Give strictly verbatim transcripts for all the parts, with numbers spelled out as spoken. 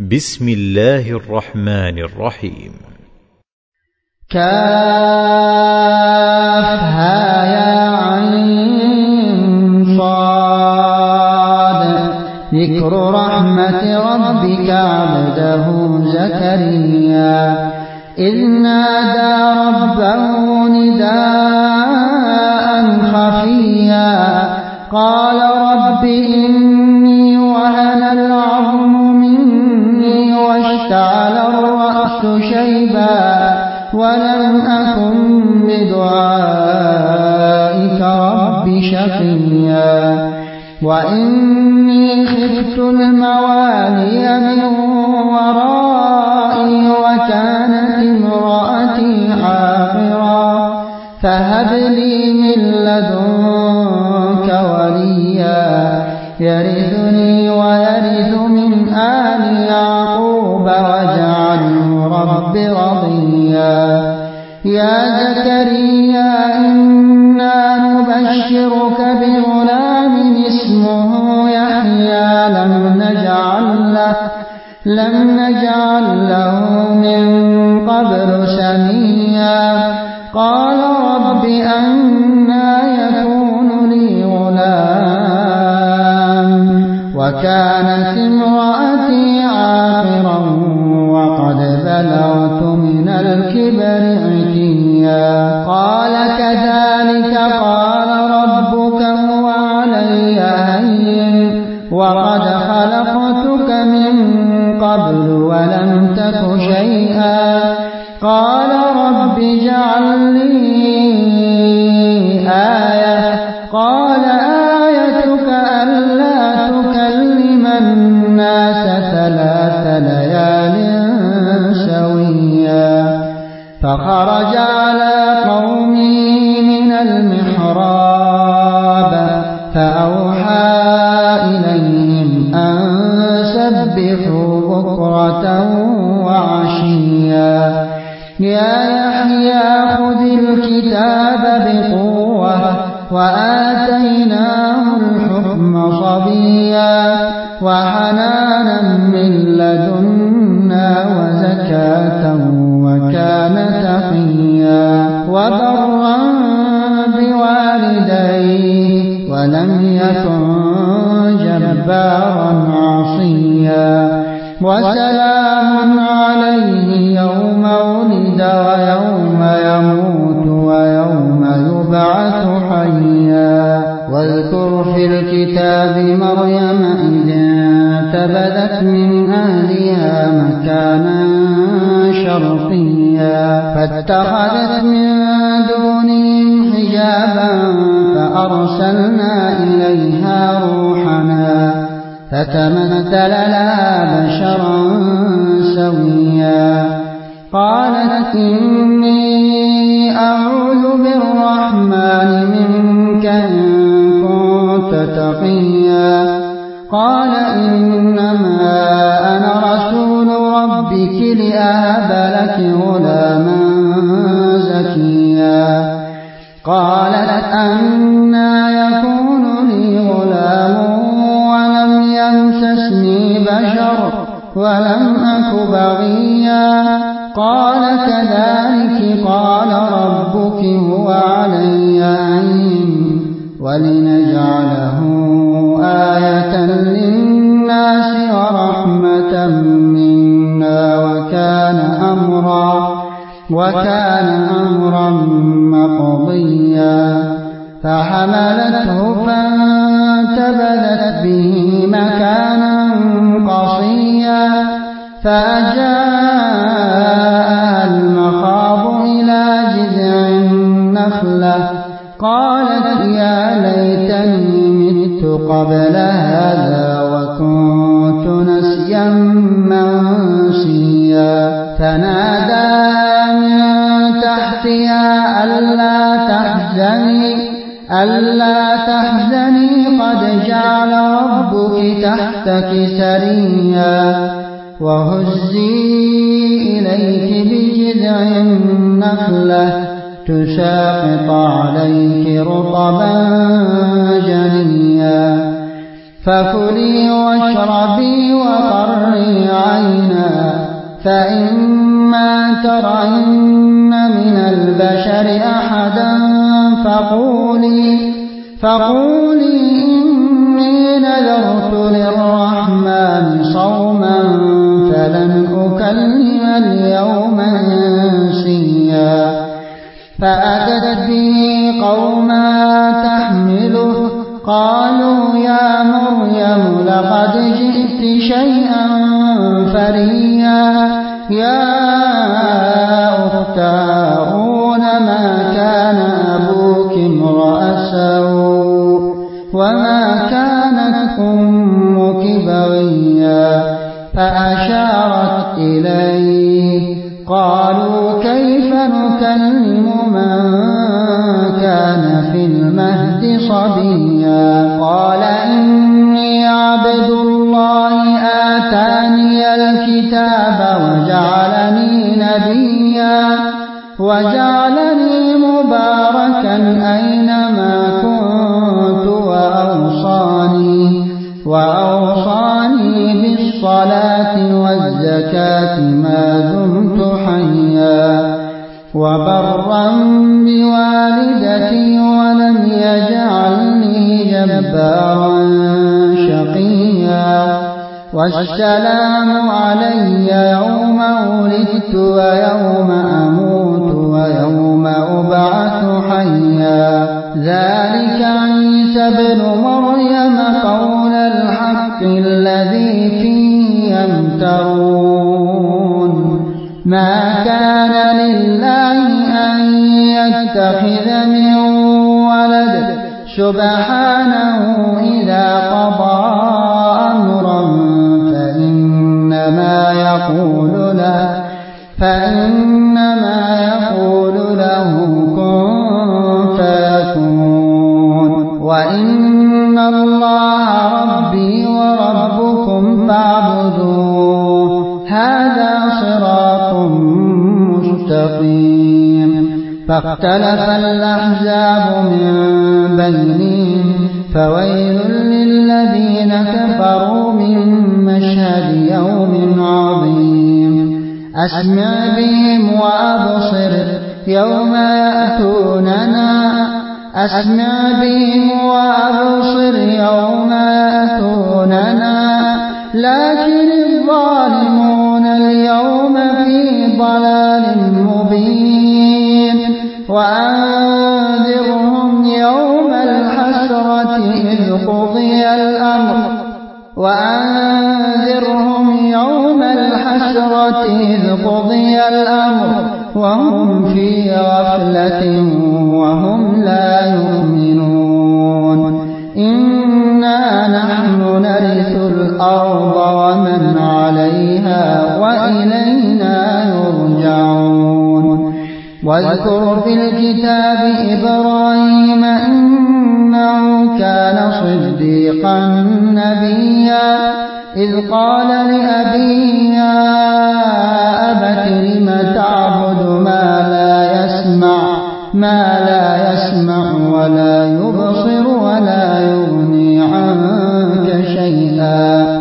بسم الله الرحمن الرحيم. كافها يا عين صاد. ذكر رحمة ربك عبده زكريا إذ نادى ربه نداء خفيا قال رب إني وهن العظم مني واشتعل الرأس شيبا ولم أكن بدعائك رب شقيا وإني خفت الموالي من ورائي وكانت امرأتي عاقرا فهب لي من لدنك وليا يرثني ويرث من آل يعقوب واجعله رب رضيا. يا زكريا إنا نبشرك بغلام اسمه يحيى لم نجعل له لم نجعل له من قبل سميا قال رب أنى يكون لي غلام وكانت امرأتي عاقرا وقد بلغت من الكبر عتيا قال كذلك قال ربك هو علي هين وقد خلقتك من قبل ولم تك شيئا قال رب اجعل لي آية قال آيتك ألا تكلم الناس ثلاث ليال سويا فخرج على قومه من المحراب فأوحى إليهم أن سبحوا بكرة وعشيا يا يحيى خذ الكتاب بقوة وآتيناه الحكم صبيا وحنانا من لدنا وزكاة وكان تقيا وبرا بوالديه ولم يكن جبارا عصيا وسلام عليه يوم ولد ويوم يموت ويوم يبعث حيا واذكر في الكتاب مريم إذ انتبذت من أهلها مكانا شرقيا فاتخذت من دونهم حجابا فأرسلنا إليها روحنا فتمثل لها بشرا سويا قالت إني أعوذ بالرحمن منك إن كنت تقيا قال إنما أنا رسول ربك لأهب لك غلاما زكيا قالت أنى يكون لي غلام ولم يمسسني بشر ولم أك بغيا قال كذلك قال ربك هو علي هين ولنجعله آية للناس ورحمة منا وكان أمرا وكان أمرا مقضيا فحملته فانتبذت به مكانا قصيا فأجاءها المخاض إلى جذع النخلة قالت يا ليتني مت قبل هذا وكنت نسيا منسيا فنادى من تحتها ألا تحزني ألا تحزني قد جعل ربك تحتك سريا وهزي إليك بجذع النخلة تساقط عليك رطبا جنيا فكلي واشربي وقري عينا فإما ترين من البشر أحدا فقولي, فقولي إني نذرت للرحمن صوما فلن أكلم اليوم إنسيا. فأتت به قوما تحمله قالوا يا مريم لقد جئت شيئا فريا. يا أخت هارون ما كان أبوك امرأ سوء وما كانت أمك بغيا. فأشارت إليه قالوا كيف نكلم من كان في المهد صبيا. قال إني عبد الله آتاني الكتاب وجعلني نبيا وجعلني مباركا أينما كنت وأوصاني, وأوصاني بالصلاة والزكاة ما دمت حيا وبرا بوالدتي ولم يجعلني جبارا شقيا. والسلام علي يوم ولدت ويوم أموت ويوم أبعث حيا. ذلك عيسى ابن مريم قول الحق الذي فيه يمترون. ما كان لله أن يتخذ من ولد سبحانه إذا قضى أمرا فإنما يقول له, فإنما يقول له كن فيكون. وإن الله ربي وربكم فاعبدوه هذا صراط مستقيم. فاختلف الأحزاب من بينهم فويل للذين كفروا من مشهد يوم عظيم. أسمع بهم وأبصر يوم يأتوننا, أسمع بهم وأبصر يوم يأتوننا لكن الظالمون اليوم في ضلال مبين. وأنذرهم يوم الحسرة إذ قضي الأمر, وأنذرهم يوم الحسرة إذ قضي الأمر وهم في غفلة وهم لا يؤمنون. إنا نحن نرث الأرض ومن عليها وإلينا يرجعون. واذكر في الكتاب إبراهيم إنه كان صديقا نبيا إذ قال لأبيه يا أبت لم تعبد ما لا يسمع ما لا يسمع ولا يبصر ولا يغني عنك شيئا.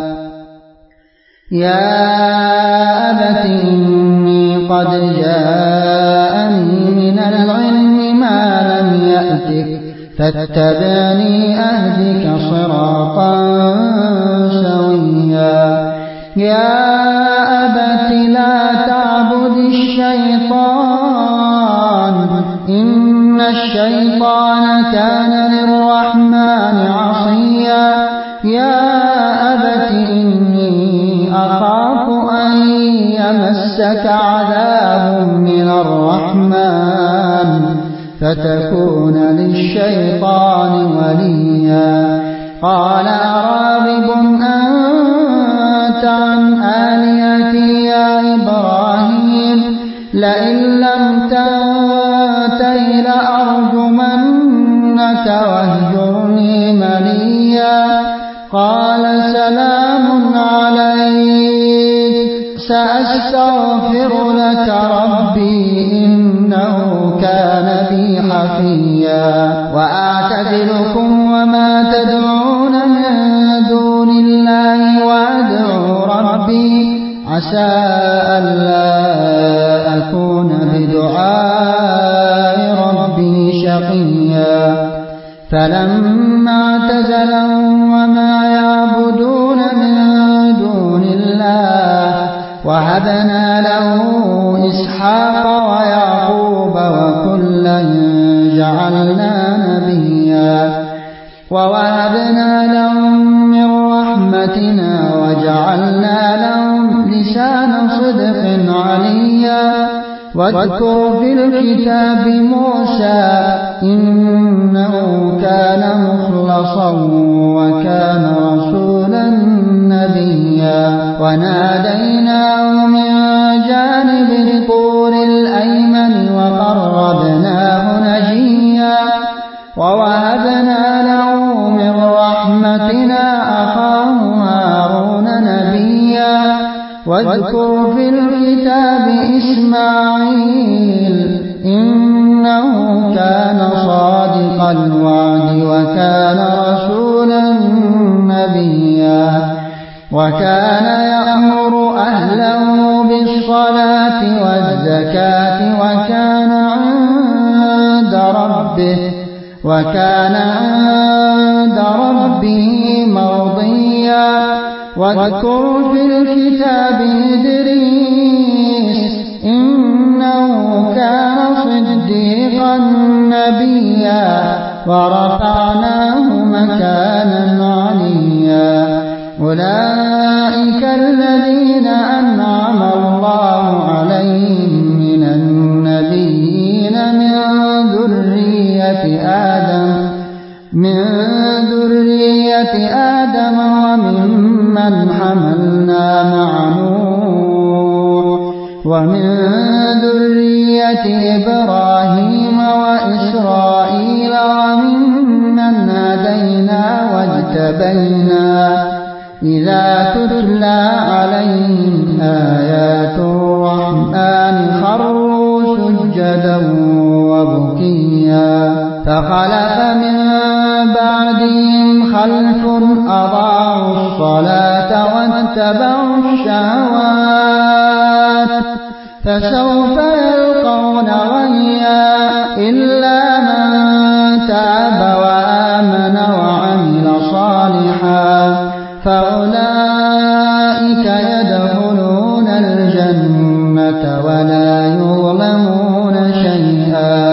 يا أبت إني قد جاءني من العلم ما لم يأتك فاتبعني أهدك صراطا سويا. يا أبت لا تعبد الشيطان إن الشيطان كان للرحمن عصيا. يا أبت إني أخاف أن يمسك عذاب من الرحمن فتكون للشيطان وليا. قال أراغب أنت عن آلهتي يا إبراهيم لئن لم تنته لأرجمنك واهجرني مليا. قال سلام عليك سأستغفر لك ربي إنه كان بي حفيا. وأعتزلكم وما تدعون من دون الله وأدعو ربي عسى ألا أكون بدعاء ربي شقيا فلما اعتزلهم وما يعبدون من دون الله وهبنا له إسحاق ويعقوب وكلا جعلنا نبيا ووهبنا لهم من رحمتنا وجعلنا لهم لسان صدق عليا واذكر في الكتاب موسى إنه كان مخلصا وكان رسولا نبيا وناديناه من جانب الطور الأيمن وقربناه نجيا ووهبنا له من رحمتنا أخاه هارون نبيا واذكر في الكتاب إسماعيل إنه كان صادق الوعد وكان رسولا نبيا وكان يأمر أهله بالصلاة والزكاة وكان عند ربه وكان عند ربه مرضيا واذكر في الكتاب إدريس إنه كان صديقا نبيا ورفعناه مكانا عليا أولئك الذين أنعم الله عليهم من النبيين من ذرية آدم من ذرية آدم وممن حملنا مع نوح ومن ذرية إبراهيم وإسرائيل وممن هدينا واجتبينا إذا تتلى عليهم آيات الرحمن خروا سجدا وبكيا فخلف من بعدهم خلف أضاعوا الصلاة واتبعوا الشهوات فسوف يلقون غيا إلا من تاب وآمن وعمل صالحا فأولئك يدخلون الجنة ولا يظلمون شيئا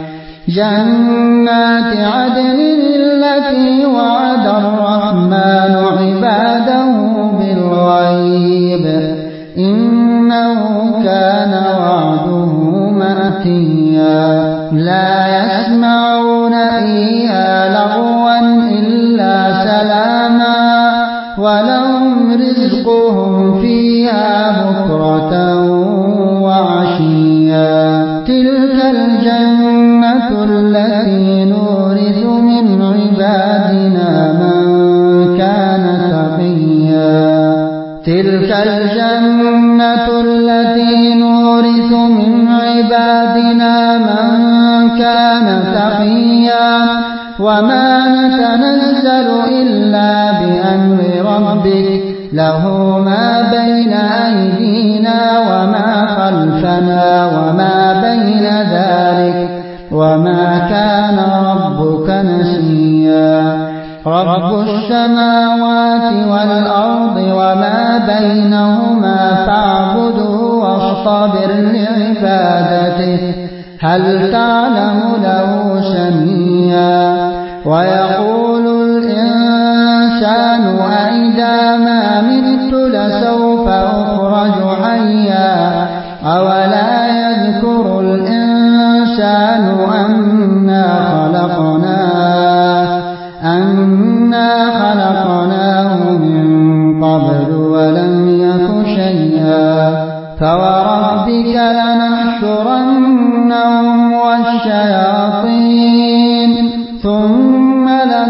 جنات عدن التي وعد الرحمن عباده بالغيب إنه كان وعده مأتيا لا يسمعون فيها لغوا إلا سلاما ولهم رزقهم فيها بكرة وعشيا تلك الجنة التي نورث من عبادنا من كان تقيا تلك الجنة التي نورث من عبادنا من كان تقيا وما نتنزل إلا بأمر ربك له ما بين أيدينا وما خلفنا وما بين ذلك وما كان ربك نسيا رب السماوات والأرض وما بينهما فاعبده واصطبر لعبادته هل تعلم له سميا ويقول الإنسان أئذا ما مت لسوف أخرج حيا أولا يذكر الإنسان أنا خلقناه أنا خلقناه من قبل ولم يك شيئا فوربك لنحشرنهم والشياطين ثم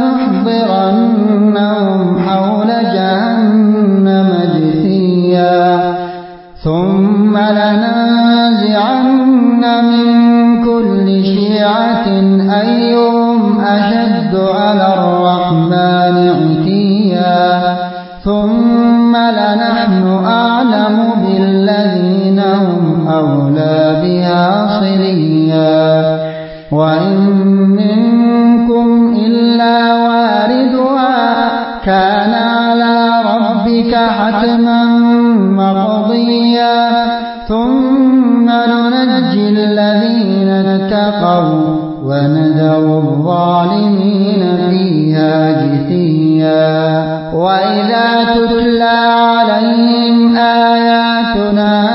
لنحضرنهم حول جهنم جثيا ثم لننزعن من كل شيعة أيهم أشد على الرحمن عتيا ثم لنحن أعلم اتقوا ونذر الظالمين فيها جثيا. وإذا تتلى عليهم آياتنا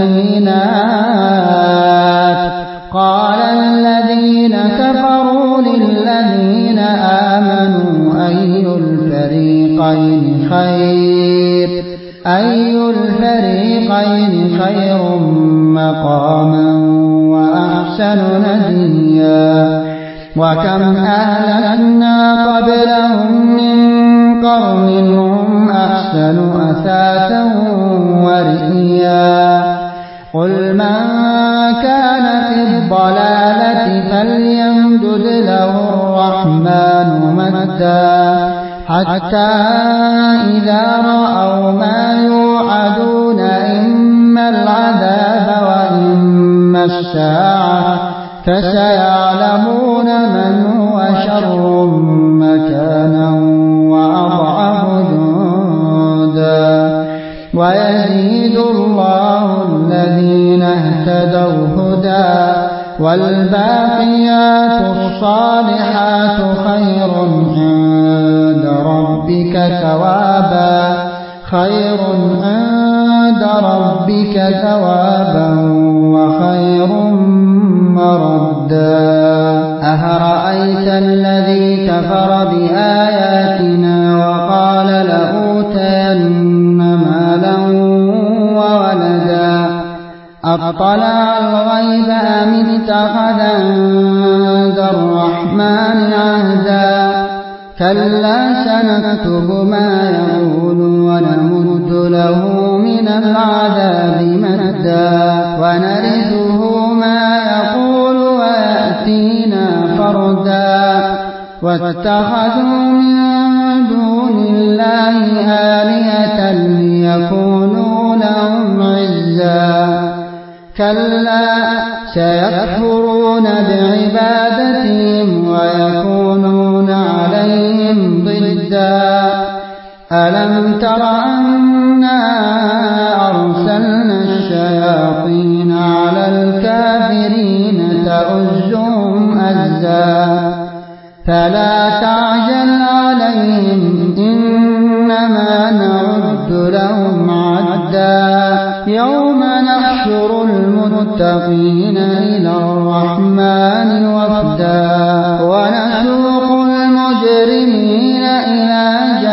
بينات قال الذين كفروا للذين آمنوا أي الفريقين خير أي الفريقين خير مقاما وأحسن نديا. وكم أهلكنا قبلهم من قرن هم أحسن أثاثا ورئيا. قل من كان في الضلالة فليمدد له الرحمن مدا حتى إذا رأوا ما يوعدون إما العذاب وإما الساعة فسيعلمون من هو شر مكانا وأضعف جندا. ويزيد الله الذين اهتدوا هدى والباقيات الصالحات خير عند ربك ثوابا خير عند ربك ثوابا وخير مردا. أفرأيت الذي كفر بآياتنا وقال لأوتين مالا وولدا أطلع الغيب أم اتخذ عند الرحمن عهدا. كلا سنكتب ما يقول ونمد له من العذاب مدا ونرثه ما يقول ويأتينا فردا. واتخذوا من دون الله آلهة ليكونوا لهم عزا. كلا سيكفرون بعبادتهم ويكونون عليهم ضدا. ألم تر أنا أرسلنا الشياطين على الكافرين تؤزهم أزا. فلا تعجل عليهم إنما نعد لهم عدا. يوم نحشر المتقين إلى الرحمن وفدا ونسوق المجرمين إلى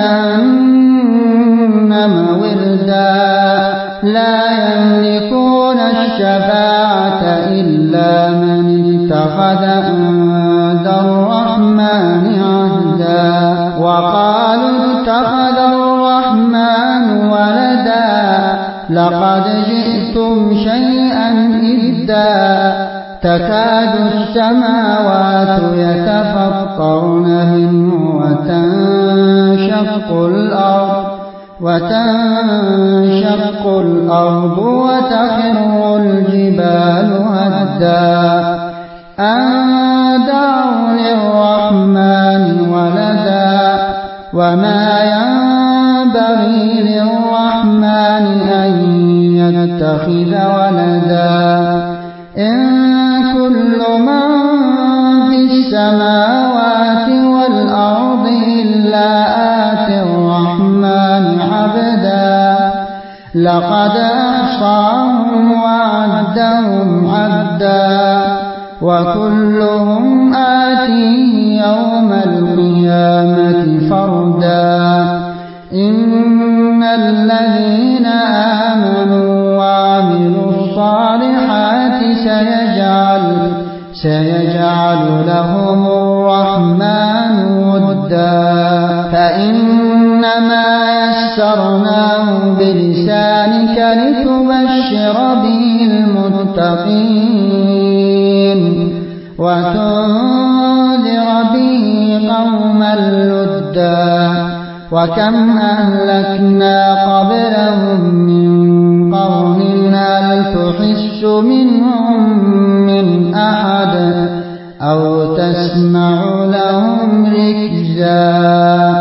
جهنم وردا. لا يملكون الشفاعة إلا من اتخذ عند الرحمن عهدا. وقالوا اتخذ الرحمن ولدا لقد جئتم شيئا إدا. تكاد السماوات يتفطرن منه وتنشق الأرض وتنشق الأرض وتخر الجبال هدا أن دعوا للرحمن ولدا. وما ينبغي للرحمن أن يتخذ ولدا. إن كل من في السماوات والأرض إلا آتي الرحمن عبدا. لقد أحصاهم وعدهم عدا وكلهم آتيه يوم القيامة فردا. إن الذين آمنوا وعملوا الصالحات سيجعل, سيجعل لهم الرحمن ودا. فإنما يسرناه بلسانك لتبشر به المتقين وتنذر به قوما لدا. وكم أهلكنا قبلهم من قرن هل تحس منهم من أحد أو تسمع لهم ركزا.